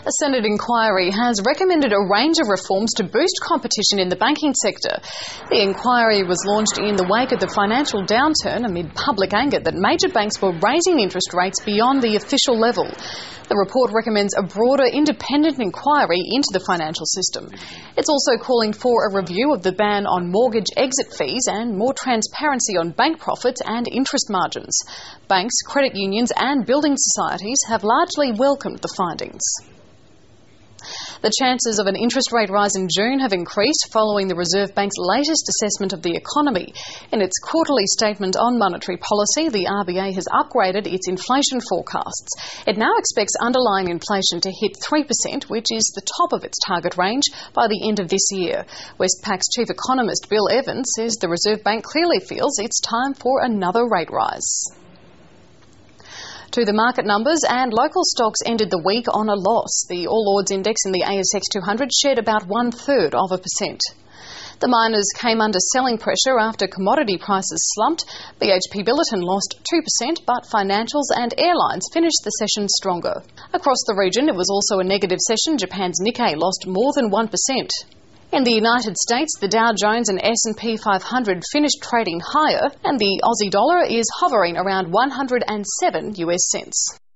A Senate inquiry has recommended a range of reforms to boost competition in the banking sector. The inquiry was launched in the wake of the financial downturn amid public anger that major banks were raising interest rates beyond the official level. The report recommends a broader independent inquiry into the financial system. It's also calling for a review of the ban on mortgage exit fees and more transparency on bank profits and interest margins. Banks, credit unions and building societies have largely welcomed the findings. The chances of an interest rate rise in June have increased following the Reserve Bank's latest assessment of the economy. In its quarterly statement on monetary policy, the RBA has upgraded its inflation forecasts. It now expects underlying inflation to hit 3%, which is the top of its target range, by the end of this year. Westpac's chief economist Bill Evans says the Reserve Bank clearly feels it's time for another rate rise. To the market numbers, and local stocks ended the week on a loss. The All Ords index in the ASX 200 shed about 1/3%. The miners came under selling pressure after commodity prices slumped. BHP Billiton lost 2%, but financials and airlines finished the session stronger. Across the region, it was also a negative session. Japan's Nikkei lost more than 1%. In the United States, the Dow Jones and S&P 500 finished trading higher, and the Aussie dollar is hovering around 107 US cents.